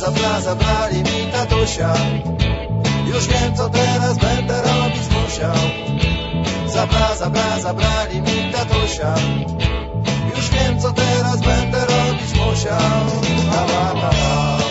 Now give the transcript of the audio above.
zabrali mi tatusia. Już wiem, co teraz będę robić musiał. Zabrali mi tatusia. Już wiem, co teraz będę robić musiał. La, la, la, la.